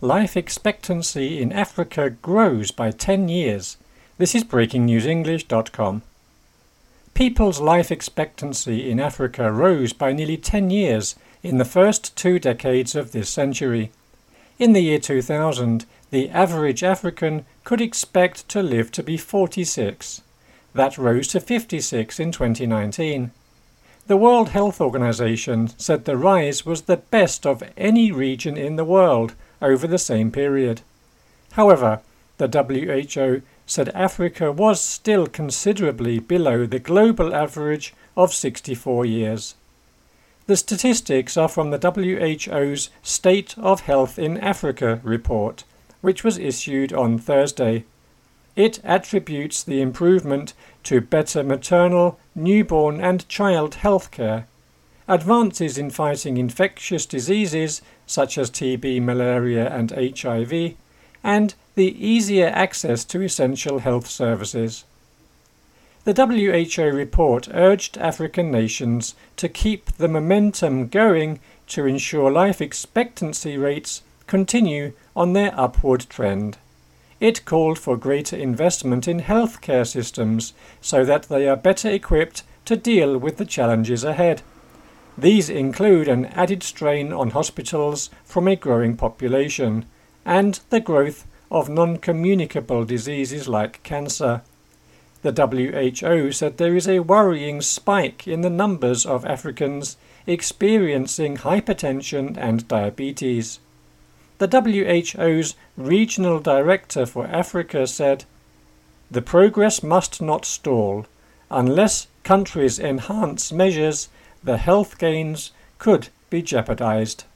life expectancy in Africa grows by 10 years. This is breakingnewsenglish.com. People's life expectancy in Africa rose by nearly 10 years in the first 2 decades of this century. In the year 2000, the average African could expect to live to be 46. That rose to 56 in 2019. The World Health Organization said the rise was the best of any region in the world over the same period. However, the WHO said Africa was still considerably below the global average of 64 years. The statistics are from the WHO's State of Health in Africa report, which was issued on Thursday. It attributes the improvement to better maternal, newborn and child health care, advances in fighting infectious diseases such as TB, malaria and HIV, and the easier access to essential health services. The WHO report urged African nations to keep the momentum going to ensure life expectancy rates continue on their upward trend. It called for greater investment in healthcare systems so that they are better equipped to deal with the challenges ahead. These include an added strain on hospitals from a growing population and the growth of non-communicable diseases like cancer. The WHO said there is a worrying spike in the numbers of Africans experiencing hypertension and diabetes. The WHO's Regional Director for Africa said, "The progress must not stall. Unless countries enhance measures, the health gains could be jeopardized."